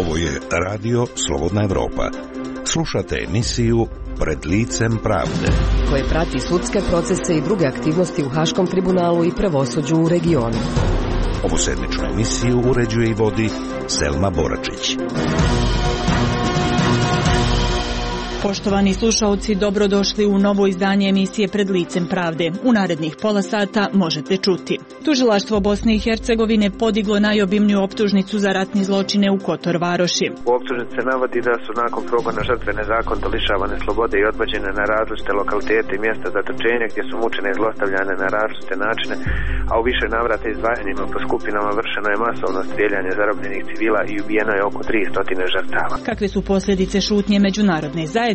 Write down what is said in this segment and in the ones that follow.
Ovo je Radio Slobodna Evropa. Slušate emisiju Pred licem pravde, koje prati sudske procese i druge aktivnosti u Haškom tribunalu i pravosuđu u regionu. Ovu sedmičnu emisiju uređuje i vodi Selma Boračić. Poštovani slušaoci, dobrodošli u novo izdanje emisije Pred licem pravde. U narednih pola sata možete čuti. Tužilaštvo Bosne i Hercegovine podiglo najobimniju optužnicu za ratni zločine u Kotor Varoši. U optužnici se navodi da su nakon progona žrtve nezakonito lišavane slobode i odvođene na različite lokalitete i mjesta zatočenja gdje su mučene i zlostavljane na različite načine, a u više navrata izdvajanjima po skupinama vršeno je masovno strijeljanje zarobljenih civila i ubijeno je oko 300 žrtava. Kakve su posljedice šutnje međunarodne zajednice?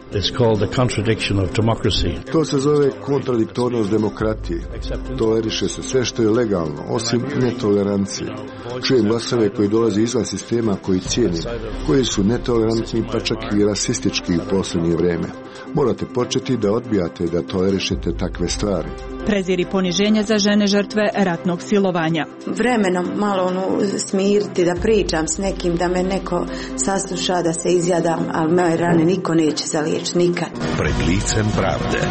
To se zove kontradiktornost demokratije. Toleriše se sve što je legalno, osim netolerancije. Čujem glasove koji dolaze izvan sistema koji cijene, koji su netolerantni pa čak i rasistički u posljednje vrijeme. Morate početi da odbijate da tolerišete takve stvari. Prezir i poniženja za žene žrtve ratnog silovanja. Vremenom malo smiriti, da pričam s nekim, da me neko sasluša, da se izjadam, ali moje rane niko neće zaliječiti nikad. Pred licem pravde.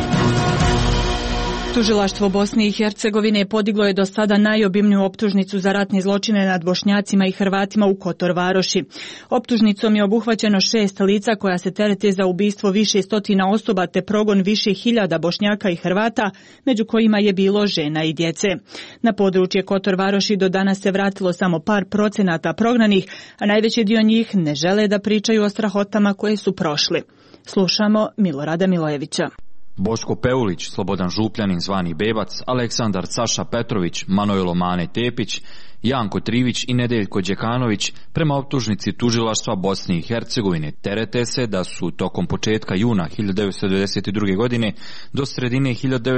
Tužilaštvo Bosne i Hercegovine podiglo je do sada najobimniju optužnicu za ratne zločine nad Bošnjacima i Hrvatima u Kotor Varoši. Optužnicom je obuhvaćeno 6 lica koja se terete za ubistvo više stotina osoba te progon više hiljada Bošnjaka i Hrvata, među kojima je bilo žena i djece. Na područje Kotor Varoši do danas se vratilo samo par procenata prognanih, a najveći dio njih ne žele da pričaju o strahotama koje su prošli. Slušamo Milorada Milojevića. Boško Peulić, Slobodan Župljanin zvani Bebac, Aleksandar Saša Petrović, Manojlo Mane Tepić, Janko Trivić i Nedeljko Đekanović prema optužnici tužilaštva Bosne i Hercegovine terete se da su tokom početka juna 1992. godine do sredine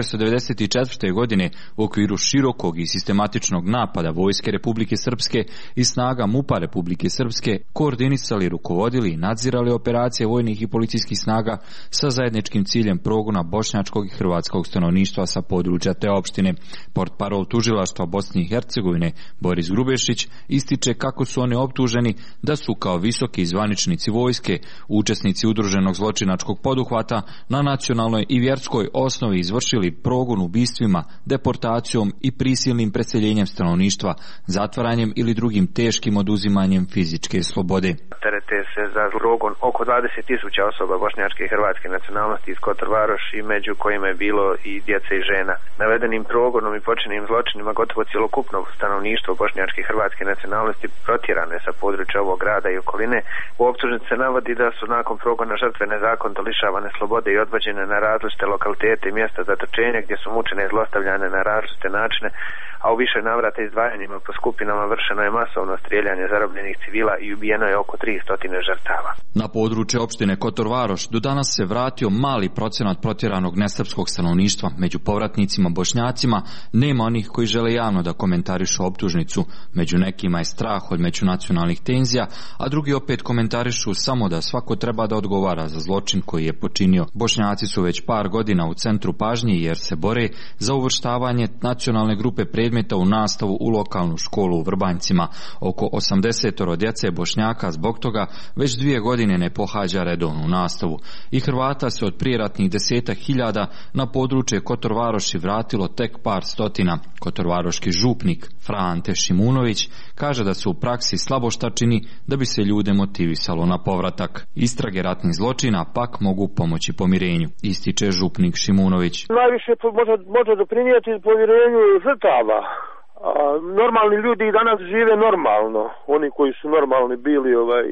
1994. godine u okviru širokog i sistematičnog napada Vojske Republike Srpske i snaga MUP-a Republike Srpske koordinisali, rukovodili i nadzirali operacije vojnih i policijskih snaga sa zajedničkim ciljem progona bošnjačkog i hrvatskog stanovništva sa područja te opštine. Portparol tužilaštva Bosne i Hercegovine Boris Grubešić ističe kako su oni optuženi da su kao visoki zvaničnici vojske, učesnici udruženog zločinačkog poduhvata na nacionalnoj i vjerskoj osnovi izvršili progon ubistvima, deportacijom i prisilnim preseljenjem stanovništva, zatvaranjem ili drugim teškim oduzimanjem fizičke slobode. Terete se za progon oko 20.000 osoba bošnjačke i hrvatske nacionalnosti iz Kotor Varoši, među kojima je bilo i djece i žena. Navedenim progonom i počinjenim zločinima gotovo cjelokupno stanovništvo bošnjačke i hrvatske nacionalnosti protjerane sa područja ovog grada i okoline. U optužnici se navodi da su nakon progona žrtve nezakonito lišavane slobode i odvođene na različite lokalitete i mjesta zatočenja gdje su mučene i zlostavljane na različite načine, a u više navrata izdvajanjima po skupinama vršeno je masovno strijeljanje zarobljenih civila i ubijeno je oko 300 žrtava. Na područje opštine Kotor Varoš do danas se vratio mali procenat protjeranog nesrpskog stanovništva. Među povratnicima Bošnjacima nema onih koji žele javno da komentarišu optužnicu. Među nekima je strah od međunacionalnih tenzija, a drugi opet komentarišu samo da svako treba da odgovara za zločin koji je počinio. Bošnjaci su već par godina u centru pažnje jer se bore za uvrštavanje nacionalne grupe predmeta u nastavu u lokalnu školu u Vrbanjcima. Oko 80 djece Bošnjaka zbog toga već 2 godine ne pohađa redovnu nastavu. I Hrvata se od prijeratnih 10.000 na područje Kotor Varoši vratilo tek par stotina. Kotorvaroški župnik Frante Šimunović kaže da se u praksi slabo šta čini da bi se ljude motivisalo na povratak. Istrage ratnih zločina pak mogu pomoći pomirenju, ističe župnik Šimunović. Najviše može doprinijeti pomirenju žrtava. Normalni ljudi i danas žive normalno. Oni koji su normalni bili,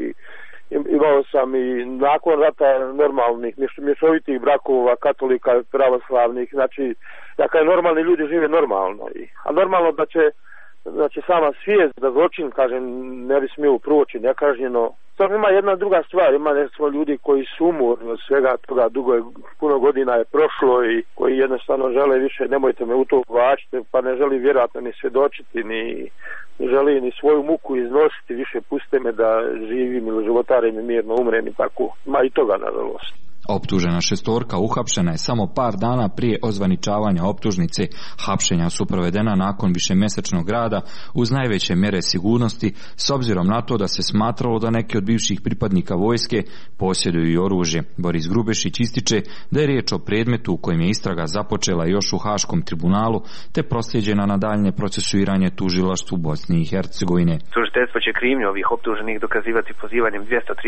imao sam i nakon rata normalnih, mješovitih brakova, katolika, pravoslavnih, znači normalni ljudi žive normalno. A normalno da će sama svijest da zločin, kažem, ne bi smio proći nekažnjeno. Sad ima jedna druga stvar, ima nešto ljudi koji su umorni od svega toga, puno godina je prošlo i koji jednostavno žele više, nemojte me u to uvlačiti, pa ne želi vjerojatno ni svjedočiti, ni želi ni svoju muku iznositi, više puste me da živim ili životarim i mirno umrem i tako. Ima i toga, nažalost. Optužena šestorka uhapšena je samo par dana prije ozvaničavanja optužnice. Hapšenja su provedena nakon višemjesečnog rada uz najveće mjere sigurnosti, s obzirom na to da se smatralo da neki od bivših pripadnika vojske posjeduju i oružje. Boris Grubešić ističe da je riječ o predmetu u kojem je istraga započela još u Haškom tribunalu te proslijeđena na daljnje procesuiranje tužilaštvu Bosne i Hercegovine. Tužiteljstvo će krivnju ovih optuženih dokazivati pozivanjem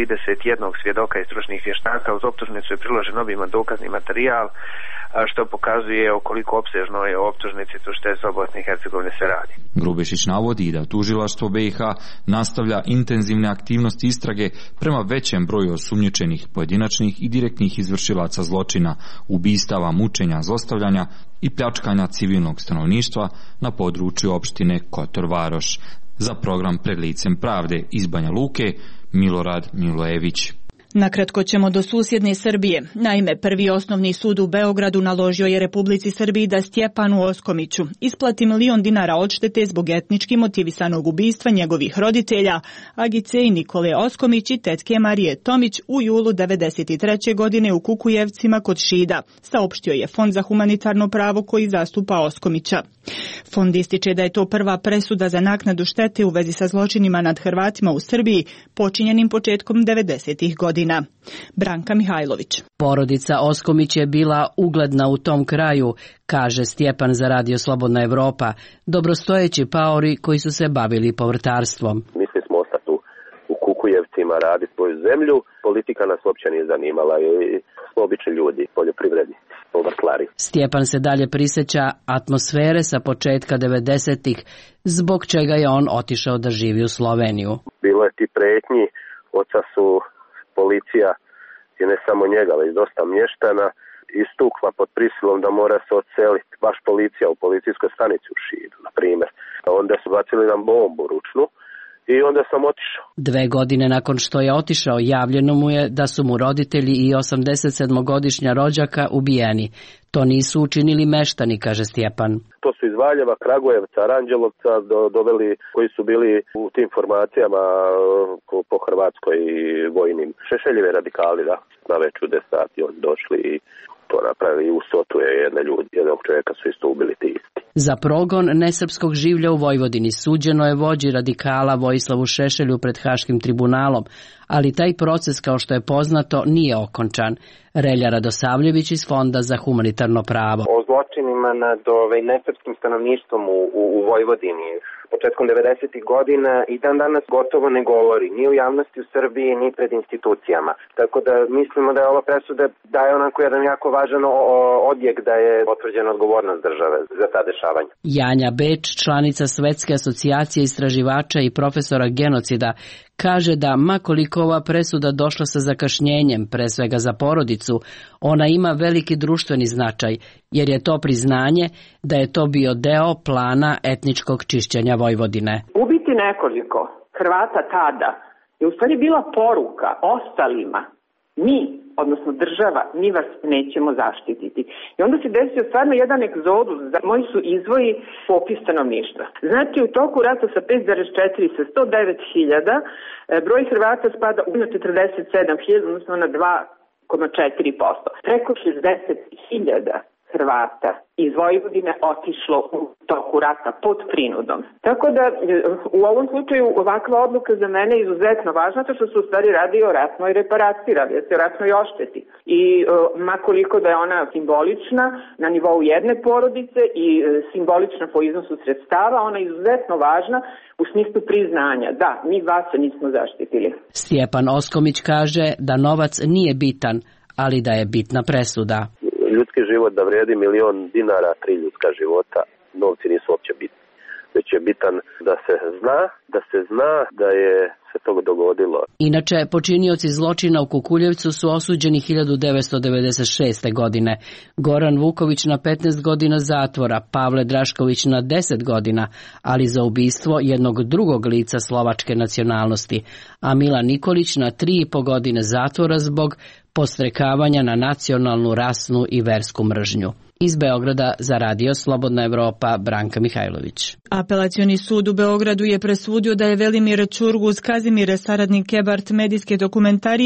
231 svjedoka i stručnih vještaka. Uz optužnicu je priložen obiman dokazni materijal, što pokazuje o koliko opsežno je optužnici tužiteljstva Bosne i Hercegovine se radi. Grubešić navodi da tužilaštvo BiH nastavlja intenzivne aktivnosti istrage prema većem broju osumnjičenih pojedinačnih i direktnih izvršilaca zločina, ubistava, mučenja, zlostavljanja i pljačkanja civilnog stanovništva na području opštine Kotor Varoš. Za program Pred licem pravde iz Banja Luke, Milorad Milojević. Nakratko ćemo do susjedne Srbije. Naime, Prvi osnovni sud u Beogradu naložio je Republici Srbiji da Stjepanu Oskomiću isplati $1 milion odštete zbog etnički motivisanog ubistva njegovih roditelja, Agice i Nikole Oskomić i tetke Marije Tomić u julu 1993. godine u Kukujevcima kod Šida, saopštio je Fond za humanitarno pravo koji zastupa Oskomića. Fond ističe da je to prva presuda za naknadu štete u vezi sa zločinima nad Hrvatima u Srbiji, počinjenim početkom 90. godina. Branka Mihajlović. Porodica Oskomić je bila ugledna u tom kraju, kaže Stjepan za Radio Slobodna Evropa, dobrostojeći paori koji su se bavili povrtarstvom. Mislili smo ostati u Kukujevcima, raditi svoju zemlju, politika nas uopće nije zanimala i smo obični ljudi, poljoprivrednici. Stjepan se dalje prisjeća atmosfere sa početka 90-ih, zbog čega je on otišao da živi u Sloveniju. Bilo je ti pretnji, oca su policija, i ne samo njega, već dosta mještana, istukla pod prisilom da mora se odseliti, baš policija u policijskoj stanici u Šidu, na primjer. Onda su bacili nam bombu ručnu i onda sam otišao. 2 godine nakon što je otišao, javljeno mu je da su mu roditelji i 87-godišnja rođaka ubijeni. To nisu učinili meštani, kaže Stjepan. To su iz Valjeva, Kragujevca, Aranđelovca doveli, koji su bili u tim formacijama po Hrvatskoj i vojnim. Šešeljevi radikali, da, na već u 10 sati oni došli i to napravili i u Sotu je jednog čovjeka su isto ubili ti isti. Za progon nesrpskog življa u Vojvodini suđeno je vođi radikala Vojislavu Šešelju pred Haškim tribunalom, ali taj proces, kao što je poznato, nije okončan. Relja Radosavljević iz Fonda za humanitarno pravo. O zločinima nad nesrpskim stanovništvom u Vojvodini početkom 90. godina i dan danas gotovo ne govori, ni u javnosti u Srbiji, ni pred institucijama. Tako da mislimo da je ova presuda daje onako jedan jako važan odjek da je potvrđena odgovornost države za ta dešavanja. Janja Beč, članica Svetske asocijacije istraživača i profesora genocida, kaže da makoliko ova presuda došla sa zakašnjenjem, pre svega za porodicu, ona ima veliki društveni značaj, jer je to priznanje da je to bio deo plana etničkog čišćenja Vojvodine. Ubiti nekoliko Hrvata tada je u stvari bila poruka ostalima. Mi, odnosno država, mi vas nećemo zaštititi. I onda se desio stvarno jedan egzodus, moji su izvoji popis stanovništva. Znači u toku rata sa 5,4 sa 109.000, broj Hrvata spada na 47.000, odnosno na 2,4%. Preko 60.000 Hrvata iz Vojvodine otišlo u toku rata pod prinudom. Tako da u ovom slučaju ovakva odluka za mene je izuzetno važna, to što se u stvari radi o ratnoj reparaciji, radi se o ratnoj ošteti. I makoliko da je ona simbolična na nivou jedne porodice i simbolična po iznosu sredstava, ona je izuzetno važna u smislu priznanja. Da, mi vas nismo zaštitili. Stjepan Oskomić kaže da novac nije bitan, ali da je bitna presuda. Ljudski život da vrijedi $1 milion, 3 ljudska života, novci nisu uopće bitni. Već je bitan da se zna da je se to dogodilo. Inače, počinioci zločina u Kukuljevcu su osuđeni 1996. godine. Goran Vuković na 15 godina zatvora, Pavle Drašković na 10 godina, ali za ubistvo jednog drugog lica slovačke nacionalnosti, a Milan Nikolić na 3,5 godine zatvora zbog podstrekavanja na nacionalnu, rasnu i versku mržnju. Iz Beograda za Radio Slobodna Evropa, Branka Mihajlović. Apelacioni sud u Beogradu je presudio da je Velimir Čurguz Kazimir, saradnik Kebart medijske dokumentarije,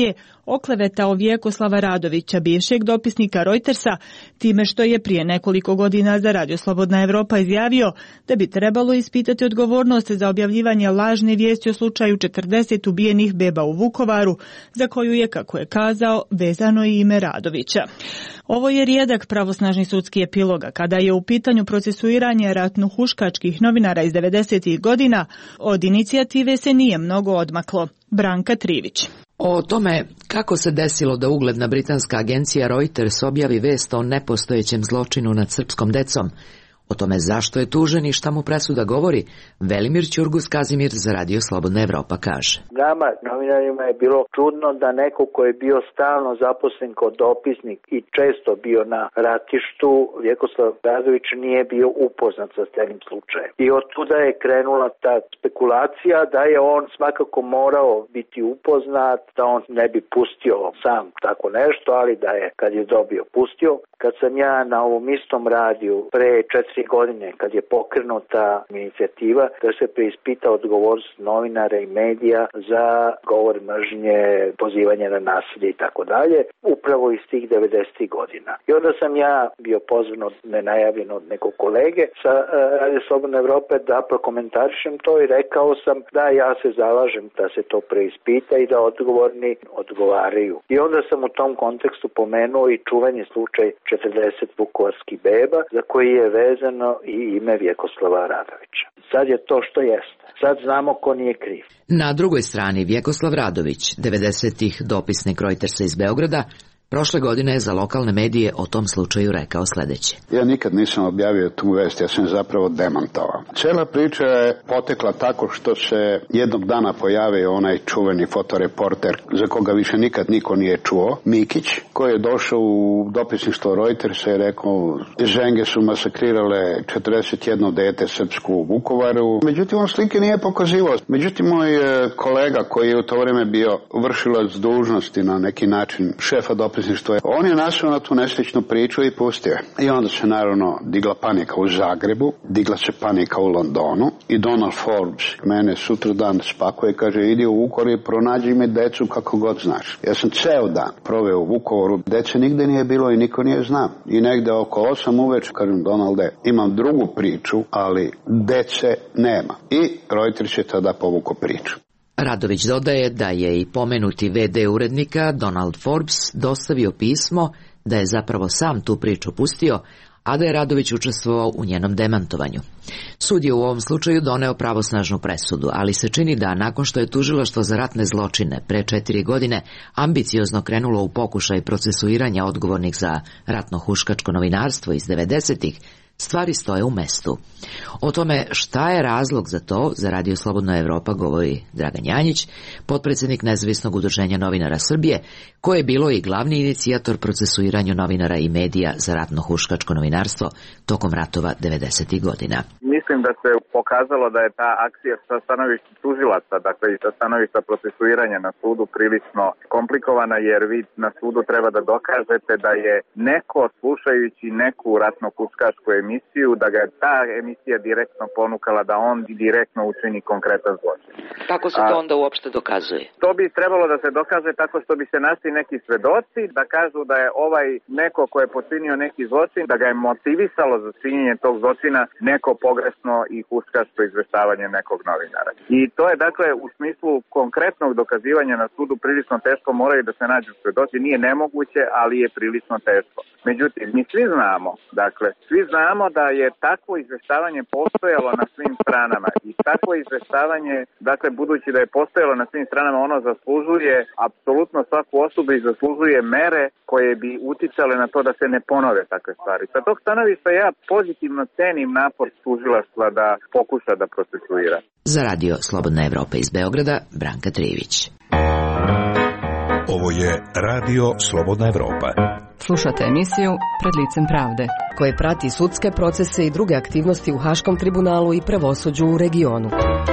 oklevetao Vjekoslava Radovića, bivšeg dopisnika Reutersa, time što je prije nekoliko godina za Radio Slobodna Evropa izjavio da bi trebalo ispitati odgovornost za objavljivanje lažne vijesti o slučaju 40 ubijenih beba u Vukovaru, za koju je, kako je kazao, vezano i ime Radovića. Ovo je rijedak pravosnažni sudski epiloga kada je u pitanju procesuiranje ratno-huškačkih novinara iz 90. godina. Od inicijative se nije mnogo odmaklo. Branka Trivić. O tome kako se desilo da ugledna britanska agencija Reuters objavi vest o nepostojećem zločinu nad srpskom decom, o tome zašto je tužen i šta mu presuda govori, Velimir Ćurgus Kazimir za Radio Slobodna Evropa kaže. Nama, novinarima, je bilo čudno da neko ko je bio stalno zaposlen kao dopisnik i često bio na ratištu, Vjekoslav Radović nije bio upoznat sa celim slučajem. I od tuda je krenula ta spekulacija da je on svakako morao biti upoznat, da on ne bi pustio sam tako nešto, ali da je, kad je dobio, pustio. Kad sam ja na ovom istom radiju pre 4 godine, kad je pokrenuta inicijativa da se preispita odgovornost novinara i medija za govor mržnje, pozivanje na nasilje i tako dalje, upravo iz tih 90. godina. I onda sam ja bio pozvan nenajavljen od nekog kolege sa Radio Slobodne Evrope da prokomentarišem to i rekao sam da ja se zalažem da se to preispita i da odgovorni odgovaraju. I onda sam u tom kontekstu pomenuo i čuveni slučaj 40 vukovarskih beba za koji je vezano i ime Vjekoslava Radovića. Sad je to što jeste. Sad znamo ko nije kriv. Na drugoj strani Vjekoslav Radović, 90-ih dopisnik Reutersa iz Beograda, prošle godine je za lokalne medije o tom slučaju rekao sljedeće. Ja nikad nisam objavio tu vest, ja sam zapravo demantovao. Cijela priča je potekla tako što se jednog dana pojavio onaj čuveni fotoreporter za koga više nikad niko nije čuo, Mikić, koji je došao u dopisništvo Reutersa i rekao ženge su masakrirale 41 dete srpsku u Vukovaru. Međutim, on slike nije pokazivao. Međutim, moj kolega koji je u to vrijeme bio vršilac dužnosti na neki način šefa dopisništva, on je nasao na tu nesrećnu priču i pustio. I onda se naravno digla panika u Zagrebu, digla se panika u Londonu i Donald Forbes mene sutradan spakuje i kaže idi u Vukovar i pronađi mi decu kako god znaš. Ja sam ceo dan proveo u Vukovaru, dece nigde nije bilo i niko nije znao. I negde oko 8 uveče kažem Donalde, imam drugu priču, ali dece nema. I Reuters je tada povukao priču. Radović dodaje da je i pomenuti VD urednika Donald Forbes dostavio pismo da je zapravo sam tu priču pustio, a da je Radović učestvovao u njenom demantovanju. Sud je u ovom slučaju doneo pravosnažnu presudu, ali se čini da nakon što je tužilaštvo za ratne zločine pre 4 godine ambiciozno krenulo u pokušaj procesuiranja odgovornih za ratno-huškačko novinarstvo iz 90-ih, stvari stoje u mestu. O tome šta je razlog za to, za Radio Slobodna Evropa govori Dragan Janjić, potpredsjednik Nezavisnog udruženja novinara Srbije, koje je bilo i glavni inicijator procesuiranju novinara i medija za ratno-huškačko novinarstvo tokom ratova 90. godina. Mislim da se pokazalo da je ta akcija sa stanovišta tužilaca, dakle i sa stanovišta procesuiranja na sudu prilično komplikovana, jer vi na sudu treba da dokažete da je neko slušajući neku ratno-huškačku emisiju, da ga je ta emisija direktno ponukala da on direktno učini konkretan zločin. Kako se to onda uopšte dokazuje? To bi trebalo da se dokaže tako što bi se našli neki svedoci da kažu da je ovaj neko ko je počinio neki zločin, da ga je motivisalo za činjenje tog zločina neko pogrešno i huškačko izveštavanje nekog novinara. I to je dakle u smislu konkretnog dokazivanja na sudu prilično teško, moraju da se nađu svedoci, nije nemoguće, ali je prilično teško. Međutim, mi svi znamo da je takvo izveštavanje postojalo na svim stranama i takvo izveštavanje, dakle budući da je postojalo na svim stranama, ono zaslužuje apsolutno svaku osudu i zaslužuje mere koje bi uticale na to da se ne ponove takve stvari. Sa tog stanovišta ja pozitivno cenim napor tužilaštva da pokuša da procesuira. Za Radio Slobodna Evropa iz Beograda, Branka Trivić. Ovo je Radio Slobodna Evropa. Slušate emisiju Pred licem pravde, koje prati sudske procese i druge aktivnosti u Haškom tribunalu i pravosuđu u regionu.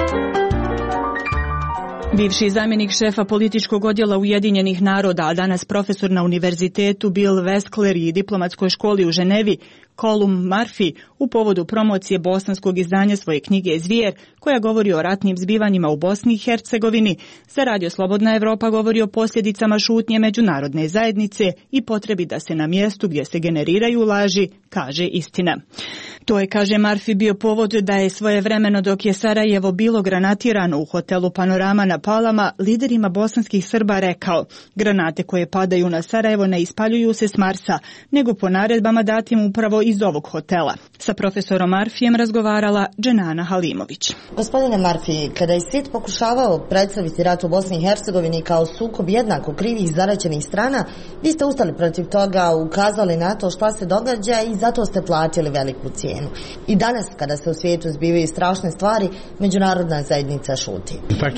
Bivši zamjenik šefa političkog odjela Ujedinjenih naroda, a danas profesor na univerzitetu Bill Weskler i diplomatskoj školi u Ženevi, Colum Murphy u povodu promocije bosanskog izdanja svoje knjige Zvijer, koja govori o ratnim zbivanjima u Bosni i Hercegovini, za Radio Slobodna Evropa govori o posljedicama šutnje međunarodne zajednice i potrebi da se na mjestu gdje se generiraju laži kaže istina. To je, kaže Murphy, bio povod da je svojevremeno, dok je Sarajevo bilo granatirano u hotelu Panorama na Palama, liderima bosanskih Srba rekao: granate koje padaju na Sarajevo ne ispaljuju se s Marsa, nego po naredbama datim upravo iz ovog hotela. Sa profesorom Murphyjem razgovarala Dženana Halimović. Gospodine Murphy, kada je svijet pokušavao predstaviti rat u Bosni i Hercegovini kao sukob jednako krivih i zaraćenih strana, vi ste ustali protiv toga, ukazali na to šta se događa i zato ste platili veliku cijenu. I danas, kada se u svijetu zbivaju strašne stvari, međunarodna zajednica šuti.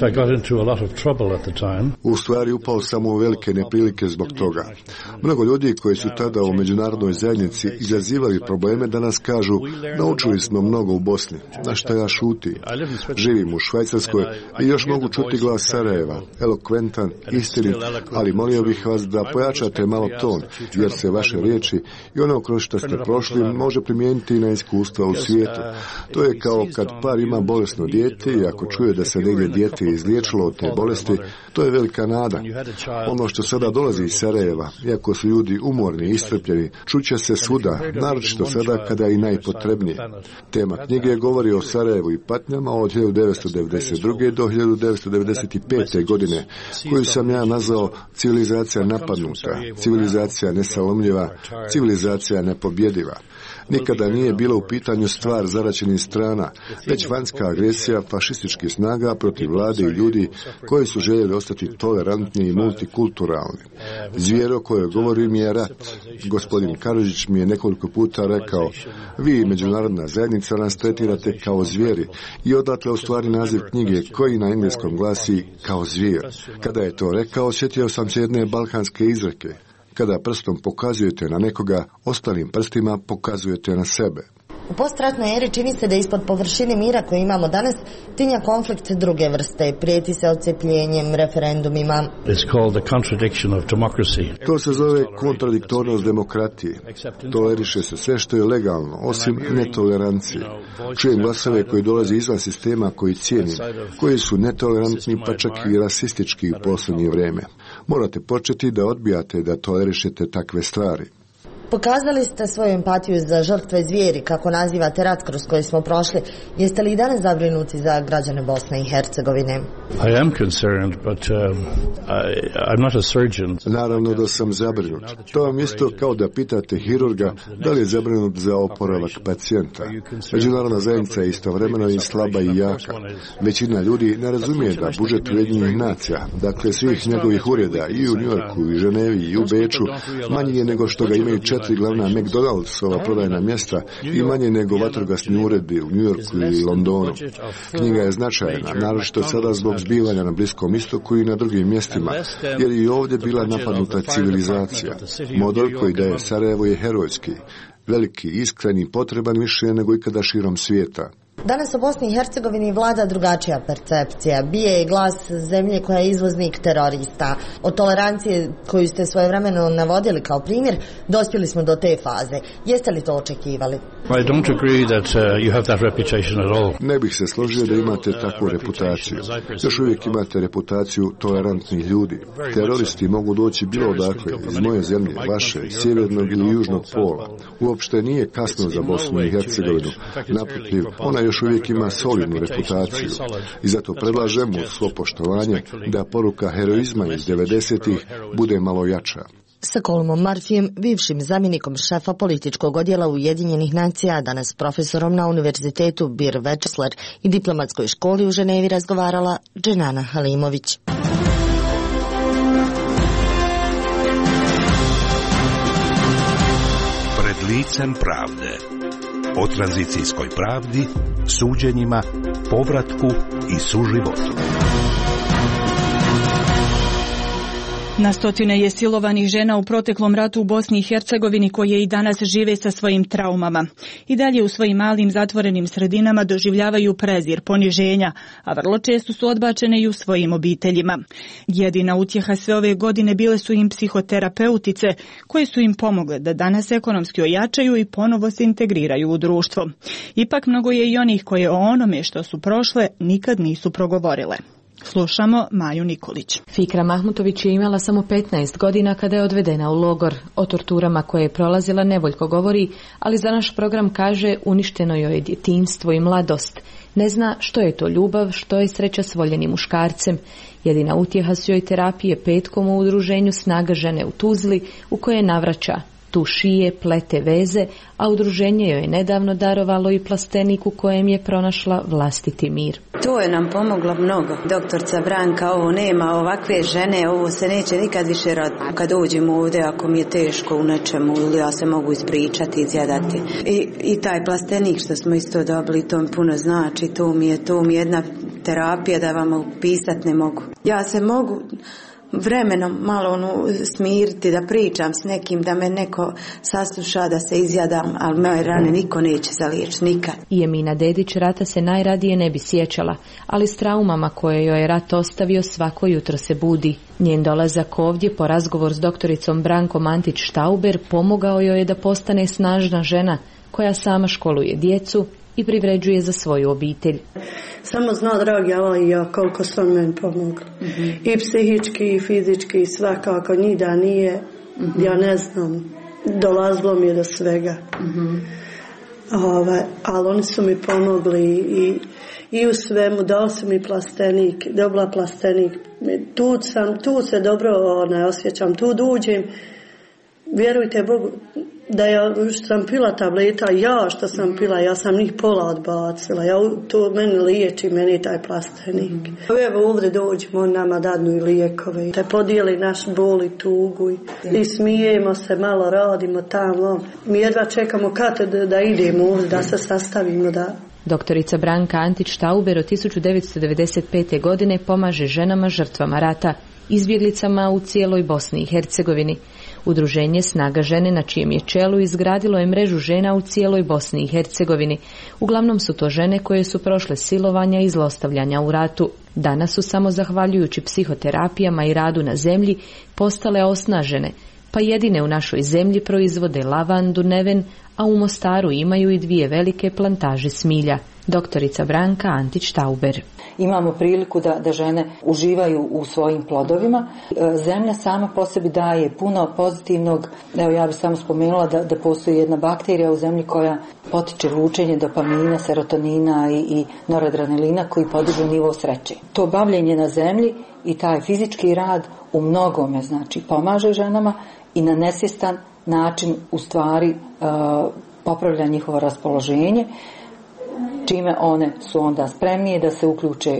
U stvari upao sam u velike neprilike zbog toga. Mnogo ljudi koji su tada u međunarodnoj zajednici izazivali probleme danas kažu: naučili smo mnogo u Bosni, na što ja šutim. Živim u Švajcarskoj i još mogu čuti glas Sarajeva, elokventan, istinit, ali molio bih vas da pojačate malo ton, jer se vaše riječi i ono kroz što ste prošli može primijeniti i na iskustva u svijetu. To je kao kad par ima bolesno dijete i ako čuje da se negdje dijete izliječilo od te bolesti, to je velika nada. Ono što sada dolazi iz Sarajeva, iako su ljudi umorni i iscrpljeni, čuće se svuda, naročito sada kada je i najpotrebnije. Tema knjige govori o Sarajevu i patnjama od 1992. do 1995. godine, koju sam ja nazvao civilizacija napadnuta, civilizacija nesalomljiva, civilizacija nepobjediva. Nikada nije bilo u pitanju stvar zaraćenih strana, već vanjska agresija fašističkih snaga protiv vlade i ljudi koji su željeli ostati tolerantni i multikulturalni. Zvijer o kojoj govorim je rat. Gospodin Karadžić mi je nekoliko puta rekao: vi, međunarodna zajednica, nas tretirate kao zvijeri, i odatle u stvari naziv knjige koji na engleskom glasi Kao zvijer. Kada je to rekao, sjetio sam se jedne balkanske izreke: kada prstom pokazujete na nekoga, ostalim prstima pokazujete na sebe. U postratnoj eri čini se da ispod površine mira koji imamo danas tinja konflikt druge vrste, prijeti se odcepljenjem, referendumima. To se zove kontradiktornost demokratije. Toleriše se sve što je legalno, osim netolerancije. Čujem glasove koji dolaze izvan sistema koji cijenim, koji su netolerantni pa čak i rasistički u posljednje vrijeme. Morate početi da odbijate da tolerišete takve stvari. Pokazali ste svoju empatiju za žrtve zvijeri, kako nazivate rat kroz koji smo prošli. Jeste li i danas zabrinuti za građane Bosne i Hercegovine? Naravno da sam zabrinut. To vam isto kao da pitate hirurga da li je zabrinut za oporavak pacijenta. Međunarodna zajednica je istovremeno i slaba i jaka. Većina ljudi ne razumije da budžet Ujedinjenih nacija, dakle svih njegovih ureda i u Njujorku, i Ženevi, i u Beču, manji je nego što ga imaju 4 glavna McDonald'sova prodajna mjesta i manje nego vatrogasni uredi u Njujorku i Londonu. Knjiga je značajna, naročito sada zbog zbivanja na Bliskom istoku i na drugim mjestima, jer i ovdje bila napadnuta civilizacija. Model koji daje Sarajevo je herojski, veliki, iskren i potreban više nego ikada širom svijeta. Danas u Bosni i Hercegovini vlada drugačija percepcija. Bije je glas zemlje koja je izvoznik terorista. Od tolerancije koju ste svojevremeno navodili kao primjer, dospjeli smo do te faze. Jeste li to očekivali? Ne bih se složio da imate takvu reputaciju. Još uvijek imate reputaciju tolerantnih ljudi. Teroristi mogu doći bilo odakle, iz moje zemlje, vaše, sjevernog ili južnog pola. Uopšte nije kasno za Bosnu i Hercegovinu. Naprotiv, ona još uvijek ima solidnu reputaciju. I zato predlažem uz svo poštovanje da poruka heroizma iz 90-ih bude malo jača. Sa Columom Murphyjem, bivšim zamjenikom šefa političkog odjela Ujedinjenih nacija, danas profesorom na Univerzitetu Bir Večesler i diplomatskoj školi u Ženevi, razgovarala Dženana Halimović. Pred licem pravde. O tranzicijskoj pravdi, suđenjima, povratku i suživotu. Na stotine je silovanih žena u proteklom ratu u Bosni i Hercegovini koje i danas žive sa svojim traumama. I dalje u svojim malim zatvorenim sredinama doživljavaju prezir, poniženja, a vrlo često su odbačene i u svojim obiteljima. Jedina utjeha sve ove godine bile su im psihoterapeutice koje su im pomogle da danas ekonomski ojačaju i ponovo se integriraju u društvo. Ipak mnogo je i onih koje o onome što su prošle nikad nisu progovorile. Slušamo Maju Nikolić. Fikra Mahmutović je imala samo 15 godina kada je odvedena u logor. O torturama koje je prolazila nevoljko govori, ali za naš program kaže uništeno joj je djetinjstvo i mladost. Ne zna što je to ljubav, što je sreća s voljenim muškarcem. Jedina utjeha su joj terapije petkom u udruženju Snaga žene u Tuzli, u koje navraća. Tu šije, plete veze, a udruženje joj je nedavno darovalo i plastenik u kojem je pronašla vlastiti mir. To je nam pomoglo mnogo. Doktorca Branka, ovo nema ovakve žene, ovo se neće nikad više raditi. Kad dođem ovdje, ako mi je teško u nečemu, ili ja se mogu ispričati, izjadati. I taj plastenik što smo isto dobili, to mi puno znači, to mi je jedna terapija da vam opisat ne mogu. Ja se mogu vremenom malo smiriti, da pričam s nekim, da me neko sasluša, da se izjadam, ali moje rane niko neće zaliječiti, nikad. I Emina Dedić rata se najradije ne bi sjećala, ali s traumama koje joj je rat ostavio svako jutro se budi. Njen dolazak ovdje po razgovor s doktoricom Brankom Antić-Štauber pomogao joj je da postane snažna žena koja sama školuje djecu i privređuje za svoju obitelj. Samo zna, dragi Allah i ja, koliko su meni pomogli. I psihički, i fizički, i svakako, ni da nije, ja ne znam, dolazilo mi je do svega. Ali oni su mi pomogli i u svemu, dao su mi plastenik, dobila plastenik. Tu se dobro osjećam, tu dođem, vjerujte Bogu, da ja što sam pila tableta, što sam pila, ja sam njih pola odbacila, to meni liječi, meni taj plastenik. Evo ovdje dođemo, on nama dadnu i lijekove, te podijeli naš bol i tugu i smijemo se, malo radimo tamo. Mi jedva čekamo kad da idemo ovdje, da se sastavimo, da... Doktorica Branka Antić-Štauber od 1995. godine pomaže ženama žrtvama rata, izbjeglicama u cijeloj Bosni i Hercegovini. Udruženje Snaga žene na čijem je čelu izgradilo je mrežu žena u cijeloj Bosni i Hercegovini. Uglavnom su to žene koje su prošle silovanja i zlostavljanja u ratu. Danas su samo zahvaljujući psihoterapijama i radu na zemlji postale osnažene, pa jedine u našoj zemlji proizvode lavandu, neven, a u Mostaru imaju i 2 velike plantaže smilja. Doktorica Branka Antić-Štauber. Imamo priliku da žene uživaju u svojim plodovima. Zemlja sama po sebi daje puno pozitivnog. Evo, ja bih samo spomenula da postoji jedna bakterija u zemlji koja potiče lučenje dopamina, serotonina i noradrenalina koji podižu nivo sreće. To bavljenje na zemlji i taj fizički rad u mnogome pomaže ženama i na nesvjestan način u stvari popravlja njihovo raspoloženje, čime one su onda spremnije da se uključe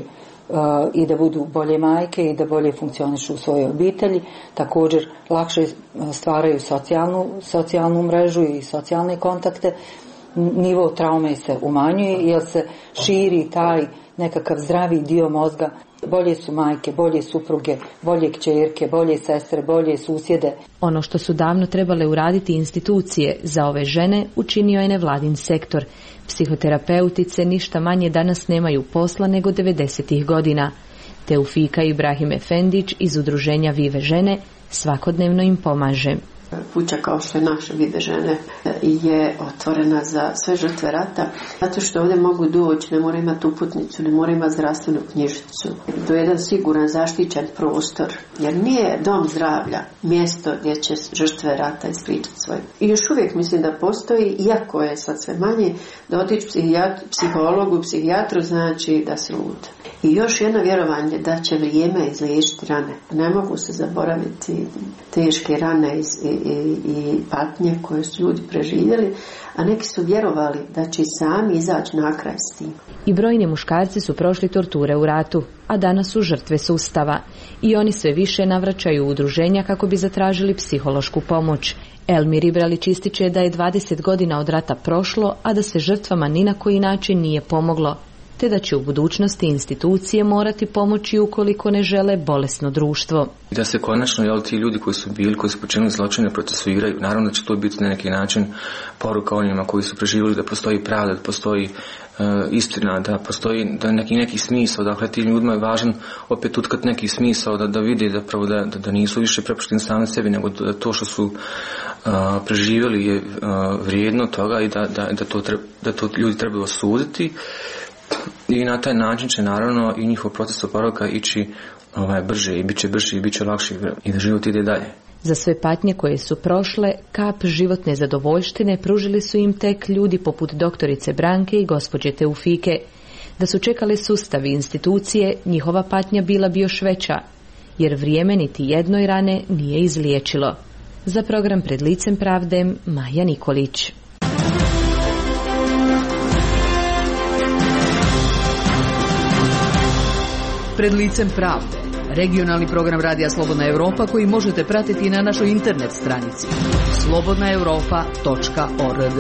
i da budu bolje majke i da bolje funkcionišu u svojoj obitelji. Također lakše stvaraju socijalnu mrežu i socijalne kontakte. Nivo traume se umanjuje jer se širi taj nekakav zdravi dio mozga. Bolje su majke, bolje supruge, bolje kćerke, bolje sestre, bolje susjede. Ono što su davno trebale uraditi institucije za ove žene učinio je nevladin sektor. Psihoterapeutice ništa manje danas nemaju posla nego 90-ih godina. Teufika Ibrahim Efendić iz udruženja Vive žene svakodnevno im pomaže. Kuća kao što je naša Vive žene je otvorena za sve žrtve rata, zato što ovdje mogu doći, ne mora imati uputnicu, ne mora imati zdravstvenu knjižicu. To je jedan siguran, zaštićen prostor, jer nije dom zdravlja mjesto gdje će žrtve rata ispričati svoje. I još uvijek mislim da postoji, iako je sad sve manje, da otići psihologu, psihijatru znači da se lud. I još jedno vjerovanje da će vrijeme izliječiti rane. Ne mogu se zaboraviti teške rane i patnje koje su ljudi preživjeli, a neki su vjerovali da će sami izaći na kraj s tim. I brojni muškarci su prošli torture u ratu, a danas su žrtve sustava. I oni sve više navraćaju u udruženja kako bi zatražili psihološku pomoć. Elmir Ibralić ističe da je 20 godina od rata prošlo, a da se žrtvama ni na koji način nije pomoglo, te da će u budućnosti institucije morati pomoći ukoliko ne žele bolesno društvo. Da se konačno ti ljudi koji su počinili zločine procesuiraju. Naravno da će to biti na neki način poruka onima koji su preživjeli da postoji pravda, da postoji istina, da postoji neki smisao. Dakle, tim ljudima je važan opet utkati neki smisao da vide da nisu više prepušteni sami sebi, nego da to što su preživjeli je vrijedno toga i da to ljudi trebaju osuditi. I na taj način će naravno i njihov proces oporavka ići brže i bit će lakši i da život ide dalje. Za sve patnje koje su prošle, kap životne zadovoljštine pružili su im tek ljudi poput doktorice Branke i gospođe Teufike. Da su čekali sustav i institucije, njihova patnja bila bi još veća, jer vrijeme niti jednoj rane nije izliječilo. Za program Pred licem pravde, Maja Nikolić. Pred licem pravde, regionalni program Radija Slobodna Europa koji možete pratiti na našoj internet stranici slobodnaeuropa.org.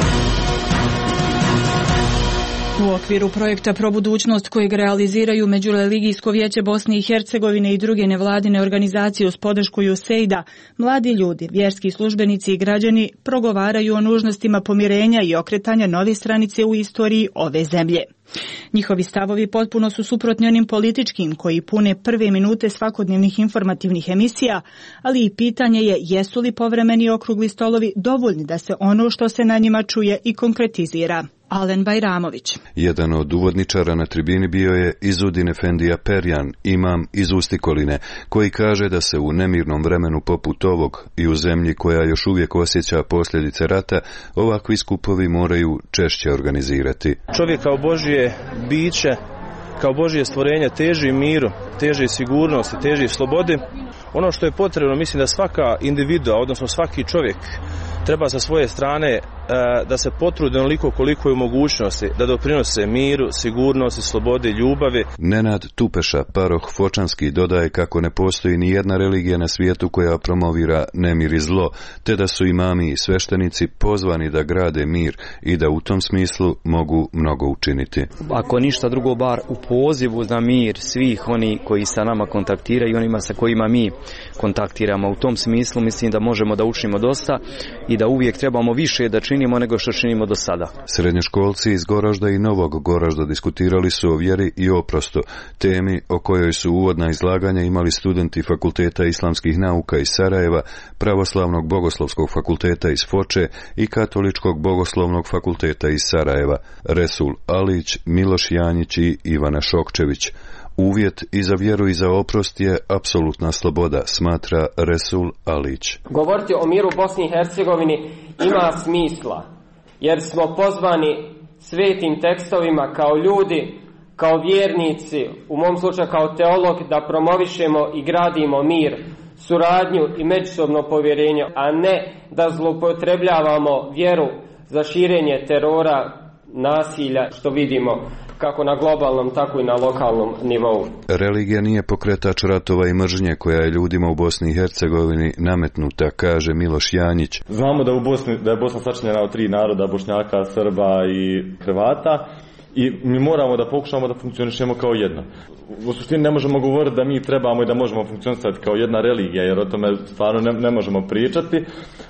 U okviru projekta Pro budućnost kojeg realiziraju Međureligijsko vijeće Bosne i Hercegovine i druge nevladine organizacije uz podršku USAID-a, mladi ljudi, vjerski službenici i građani progovaraju o nužnostima pomirenja i okretanja nove stranice u istoriji ove zemlje. Njihovi stavovi potpuno su suprotni onim političkim koji pune prve minute svakodnevnih informativnih emisija, ali i pitanje je jesu li povremeni okrugli stolovi dovoljni da se ono što se na njima čuje i konkretizira. Alen Bajramović. Jedan od uvodničara na tribini bio je Izudin Efendija Perjan, imam iz Ustikoline, koji kaže da se u nemirnom vremenu poput ovog i u zemlji koja još uvijek osjeća posljedice rata, ovakvi skupovi moraju češće organizirati. Čovjek kao Božje biće, kao Božje stvorenje teži miru, teži sigurnosti, teži slobodi. Ono što je potrebno, mislim da svaka individua, odnosno svaki čovjek, treba sa svoje strane da se potrude onoliko koliko je u mogućnosti da doprinose miru, sigurnosti, slobodi, ljubavi. Nenad Tupeša, paroh Fočanski, dodaje kako ne postoji ni jedna religija na svijetu koja promovira nemir i zlo, te da su imami i sveštenici pozvani da grade mir i da u tom smislu mogu mnogo učiniti. Ako ništa drugo, bar u pozivu za mir svih oni koji sa nama kontaktiraju i onima sa kojima mi kontaktiramo. U tom smislu mislim da možemo da učinimo dosta i da uvijek trebamo više da činimo nego što činimo do sada. Srednjoškolci iz Goražda i Novog Goražda diskutirali su o vjeri i oprostu, temi o kojoj su uvodna izlaganja imali studenti Fakulteta islamskih nauka iz Sarajeva, Pravoslavnog bogoslovskog fakulteta iz Foče i Katoličkog bogoslovnog fakulteta iz Sarajeva, Resul Alić, Miloš Janjić i Ivana Šokčević. Uvjet i za vjeru i za oprost je apsolutna sloboda, smatra Resul Alić. Govoriti o miru u Bosni i Hercegovini ima smisla, jer smo pozvani svetim tekstovima kao ljudi, kao vjernici, u mom slučaju kao teolog, da promovišemo i gradimo mir, suradnju i međusobno povjerenje, a ne da zloupotrebljavamo vjeru za širenje terora, nasilja, što vidimo kako na globalnom, tako i na lokalnom nivou. Religija nije pokretač ratova i mržnje koja je ljudima u Bosni i Hercegovini nametnuta, kaže Miloš Janjić. Znamo da je Bosna sačinjena od 3 naroda, Bošnjaka, Srba i Hrvata, i mi moramo da pokušamo da funkcionišemo kao jedno. U suštini ne možemo govoriti da mi trebamo i da možemo funkcionisati kao jedna religija, jer o tome stvarno ne možemo pričati,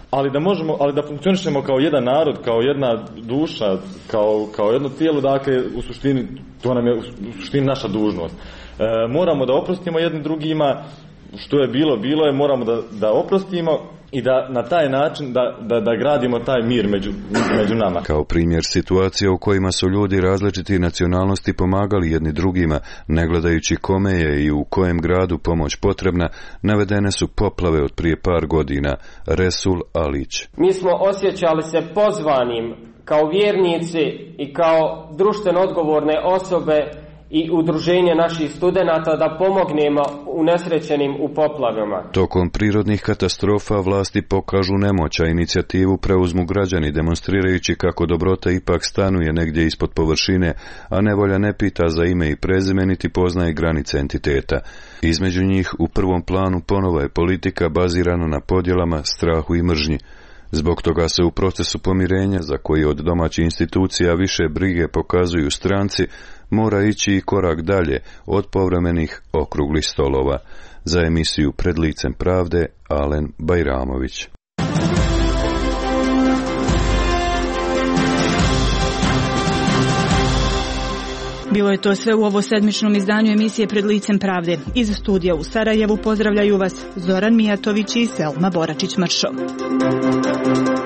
ali da funkcionišemo kao jedan narod, kao jedna duša, kao jedno tijelo, dakle u suštini to nam je u suštini naša dužnost. Moramo da oprostimo jednim drugima, što je bilo je, moramo da oprostimo i da na taj način da gradimo taj mir među nama. Kao primjer situacija u kojima su ljudi različiti nacionalnosti pomagali jedni drugima, ne gledajući kome je i u kojem gradu pomoć potrebna, navedene su poplave od prije par godina. Resul Alić. Mi smo osjećali se pozvanim kao vjernici i kao društveno odgovorne osobe i udruženje naših studenata da pomognemo unesrećenim u poplavama. Tokom prirodnih katastrofa vlasti pokažu nemoć, a inicijativu preuzmu građani, demonstrirajući kako dobrota ipak stanuje negdje ispod površine, a nevolja ne pita za ime i prezime niti poznaje granice entiteta. Između njih u prvom planu ponovo je politika bazirana na podjelama, strahu i mržnji. Zbog toga se u procesu pomirenja, za koji od domaćih institucija više brige pokazuju stranci, mora ići i korak dalje od povremenih okruglih stolova. Za emisiju Pred licem pravde, Alen Bajramović. Bilo je to sve u ovo sedmičnom izdanju emisije Pred licem pravde. Iz studija u Sarajevu pozdravljaju vas Zoran Mijatović i Selma Boračić-Mršo.